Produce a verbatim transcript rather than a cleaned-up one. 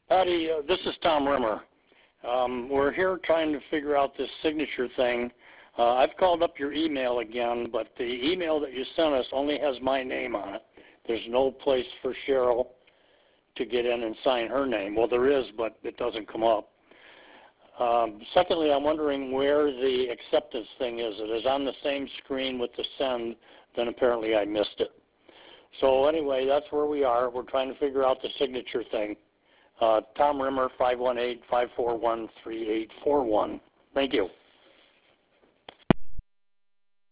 Patty, uh, this is Tom Rimmer. Um, we're here trying to figure out this signature thing. Uh, I've called up your email again, but the email that you sent us only has my name on it. There's no place for Cheryl to get in and sign her name. Well, there is, but it doesn't come up. Um, secondly, I'm wondering where the acceptance thing is. It is on the same screen with the send, then apparently I missed it. So anyway, that's where we are. We're trying to figure out the signature thing. Uh, Tom Rimmer, five one eight, five four one, three eight four one. Thank you.